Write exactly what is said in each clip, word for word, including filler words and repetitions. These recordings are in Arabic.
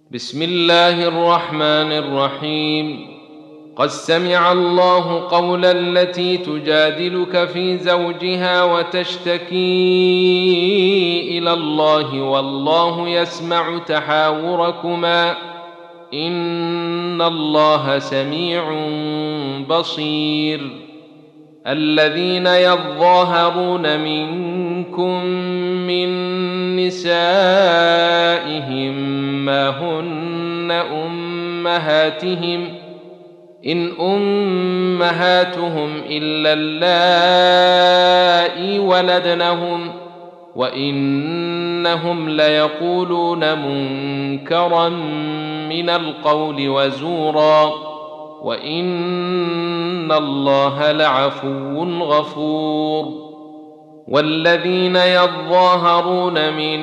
بسم الله الرحمن الرحيم. قد سمع الله قول التي تجادلك في زوجها وتشتكي إلى الله والله يسمع تحاوركما إن الله سميع بصير. الذين يظاهرون منكم من نسائهم ما هن أمهاتهم إن أمهاتهم إلا اللائي ولدنهم وإنهم ليقولون منكرا من القول وزورا وإن الله لعفو غفور. والذين يظاهرون من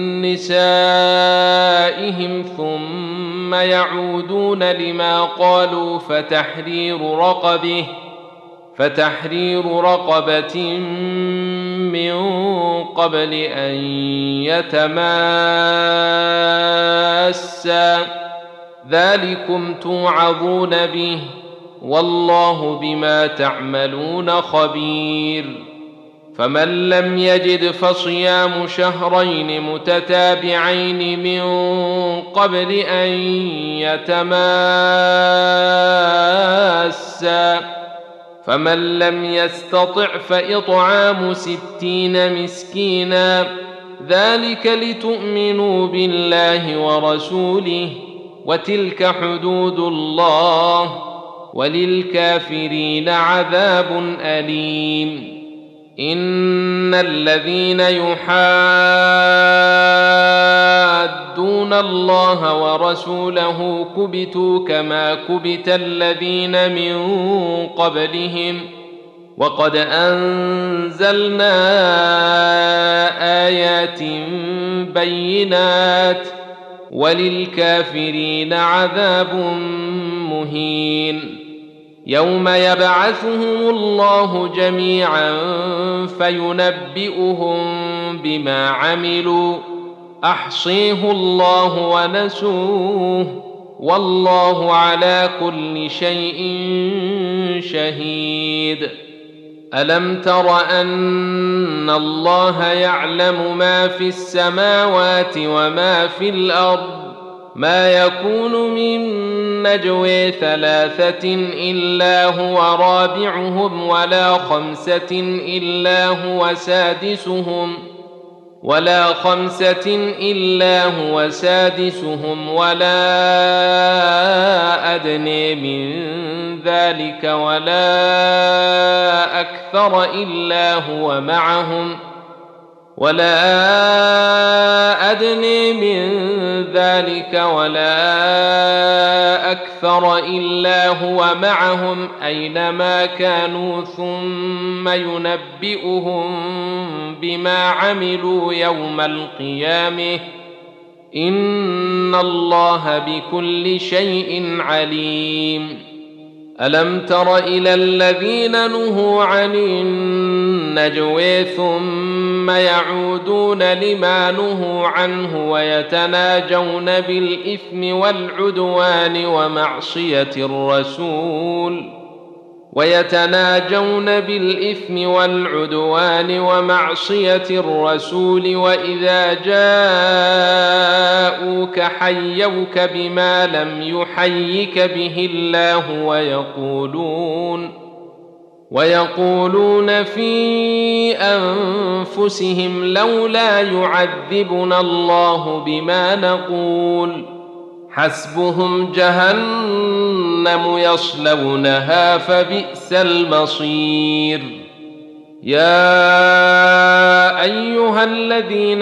نسائهم ثم يعودون لما قالوا فتحرير رقبه فتحرير رقبة من قبل أن يتماسا ذلكم توعظون به والله بما تعملون خبير. فمن لم يجد فصيام شهرين متتابعين من قبل أن يتماسا فمن لم يستطع فإطعام ستين مسكينا ذلك لتؤمنوا بالله ورسوله وتلك حدود الله وللكافرين عذاب أليم. إن الذين يحادون الله ورسوله كبتوا كما كبت الذين من قبلهم وقد أنزلنا آيات بينات وللكافرين عذاب مهين. يوم يبعثهم الله جميعا فينبئهم بما عملوا أحصيه الله ونسوه والله على كل شيء شهيد. ألم تر أن الله يعلم ما في السماوات وما في الأرض ما يكون من نجوى ثلاثة إلا هو رابعهم ولا خمسة إلا هو سادسهم ولا خمسة إلا هو سادسهم ولا أدنى من ذلك ولا أكثر إلا هو معهم ولا أدنى من ذلك ولا أكثر إلا هو معهم أينما كانوا ثم ينبئهم بما عملوا يوم القيامة إن الله بكل شيء عليم. ألم تر إلى الذين نهوا عن النجوى ثم يعودون لما نهوا عنه ويتناجون بالإثم والعدوان ومعصية الرسول ويتناجون بالإثم والعدوان ومعصية الرسول وإذا جاءوك حيوك بما لم يحيك به الله ويقولون ويقولون في أنفسهم لولا يعذبنا الله بما نقول حسبهم جهنم يصلونها فبئس المصير. يا أيها الذين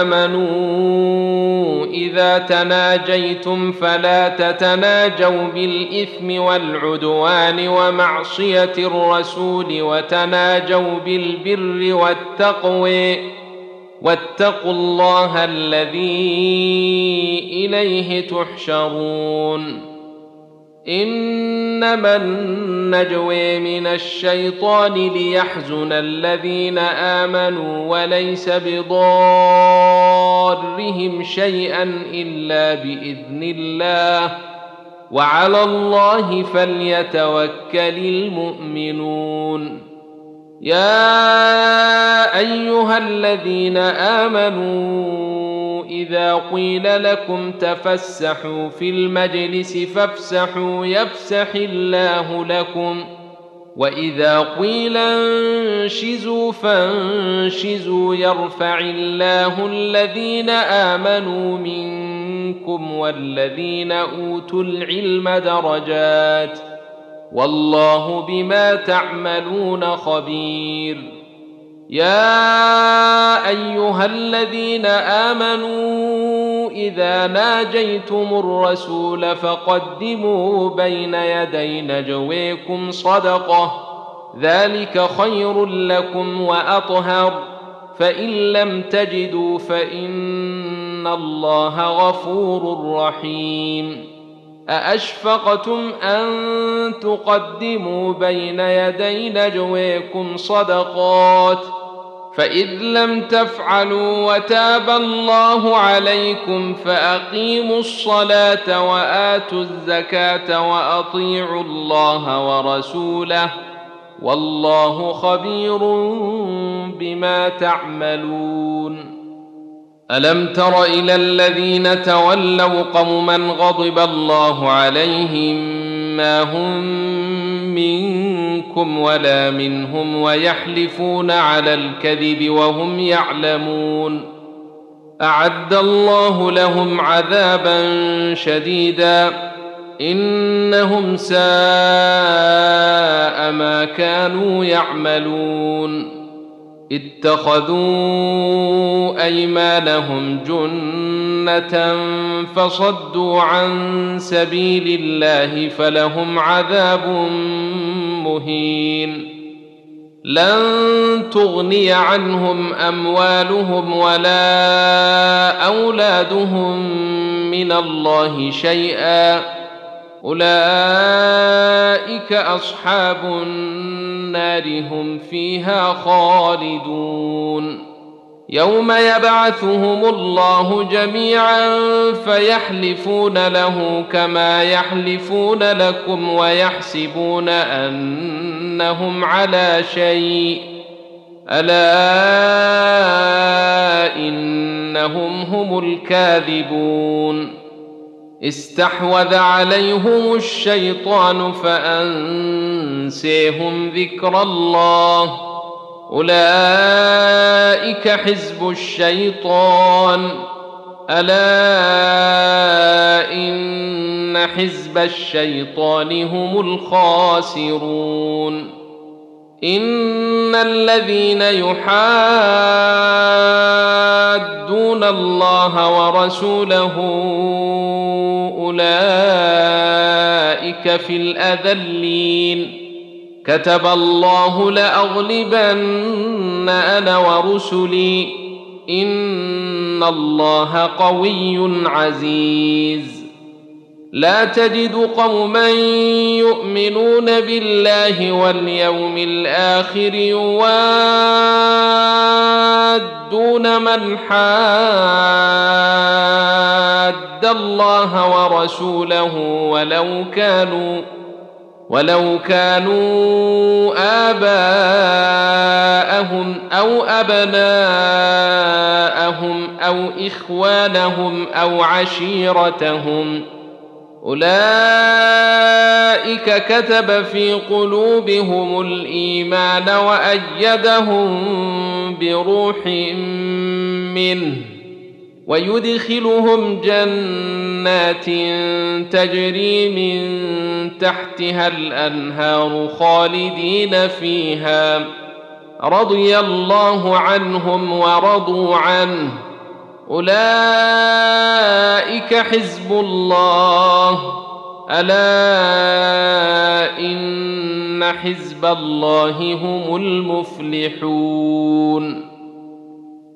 آمنوا إذا تناجيتم فلا تتناجوا بالإثم والعدوان ومعصية الرسول وتناجوا بالبر والتقوى واتقوا الله الذي إليه تحشرون. إنما النجوى من الشيطان ليحزن الذين آمنوا وليس بضارهم شيئا إلا بإذن الله وعلى الله فليتوكل المؤمنون. يا أيها الذين آمنوا إذا قيل لكم تفسحوا في المجلس فافسحوا يفسح الله لكم وإذا قيل انشزوا فانشزوا يرفع الله الذين آمنوا منكم والذين أوتوا العلم درجات والله بما تعملون خبير. يا أيها الذين آمنوا إذا ناجيتم الرسول فقدموا بين يدي نجويكم صدقة ذلك خير لكم وأطهر فإن لم تجدوا فإن الله غفور رحيم. أأشفقتم أن تقدموا بين يدي نجويكم صدقات فإذ لم تفعلوا وتاب الله عليكم فأقيموا الصلاة وآتوا الزكاة وأطيعوا الله ورسوله والله خبير بما تعملون. ألم تر إلى الذين تولوا قوما غضب الله عليهم ما هم منكم ولا منهم ويحلفون على الكذب وهم يعلمون أعد الله لهم عذابا شديدا إنهم ساء ما كانوا يعملون. اتخذوا أيمانهم جنة فصدوا عن سبيل الله فلهم عذاب مهين. لن تغني عنهم أموالهم ولا أولادهم من الله شيئا أولئك أصحاب النار هم فيها خالدون. يوم يبعثهم الله جميعا فيحلفون له كما يحلفون لكم ويحسبون أنهم على شيء ألا إنهم هم الكاذبون. استحوذ عليهم الشيطان فأنسيهم ذكر الله أولئك حزب الشيطان ألا إن حزب الشيطان هم الخاسرون. إن الذين يحادون الله ورسوله أولئك في الأذلين كتب الله لأغلبن أنا ورسلي إن الله قوي عزيز. لا تجد قوما يؤمنون بالله واليوم الآخر يوادون من حاد الله ورسوله ولو كانوا ولو كانوا آباءهم أو أبناءهم أو إخوانهم أو عشيرتهم أولئك كتب في قلوبهم الإيمان وأيدهم بروح منه ويدخلهم جنات تجري من تحتها الأنهار خالدين فيها رضي الله عنهم ورضوا عنه أولئك حزب الله ألا إن حزب الله هم المفلحون.